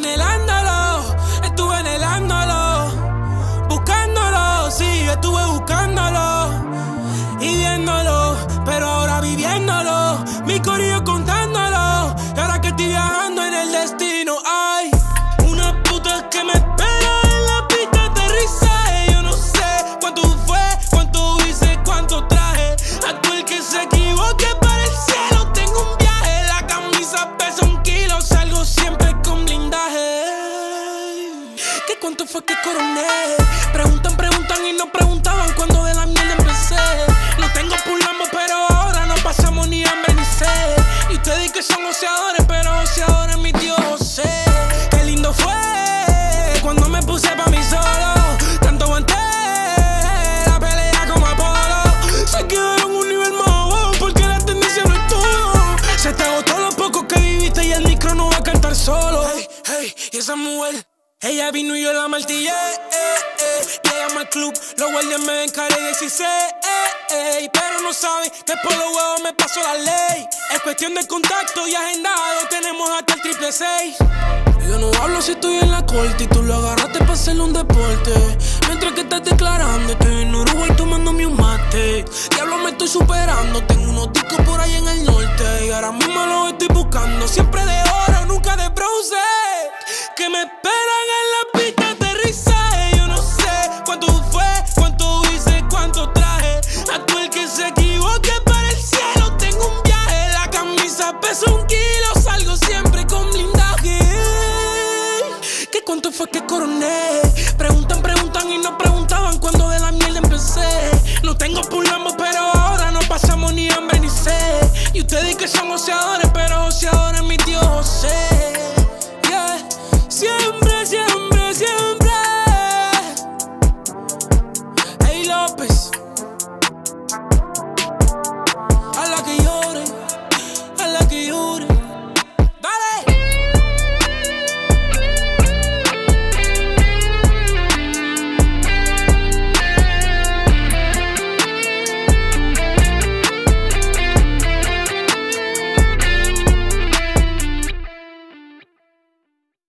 anhelándolo, buscándolo, sí, estuve buscándolo y viéndolo, pero ahora viviéndolo, mi corillo contándolo, y ahora que estoy viajando en el destino, hay una puta que me espera en la pista de aterrizaje. Yo no sé cuánto fue, cuánto hice, cuánto traje, a todo el que se equivoque para el cielo tengo un viaje, la camisa pesa 1 kilo, salgo siempre con blindaje. ¿Qué cuánto fue que coroné? Preguntan y no preguntaban cuando de la mierda empecé. No tengo pulamos, pero ahora no pasamos ni hambre ni sed. Y ustedes que son oceadores, pero oceadores mi tío José. Qué lindo fue cuando me puse pa' mí solo. Tanto aguanté la pelea como Apolo. Se quedaron un nivel más abajo porque la tendencia no es todo. Se te agotó lo poco que viviste y el micro no va a cantar solo. Hey, y esa mujer, ella vino y yo la martillé. Llegamos al club, los guardias me ven cara y 16. Pero no saben que por los huevos me pasó la ley. Es cuestión de contacto y agendado, tenemos hasta el 666. Yo no hablo si estoy en la corte y tú lo agarraste para hacerle un deporte. Mientras que estás declarando, estoy en Uruguay tomándome un mate. Diablo, me estoy superando, tengo unos discos por ahí en el norte y ahora mismo los estoy buscando, siempre de oro, nunca de bronce. Que me esperan en la pista de aterrizaje. Yo no sé cuánto fue, cuánto hice, cuánto traje, a todo el que se equivoque para el cielo tengo un viaje, la camisa pesa 1 kilo, salgo siempre con blindaje. ¿Qué cuánto fue que coroné? Preguntan y no preguntaban cuando de la mierda empecé. No tengo pulamos, pero ahora no pasamos ni hambre ni sed. Y ustedes que son oceadores, pero oceadores mi tío José. Yeah, siempre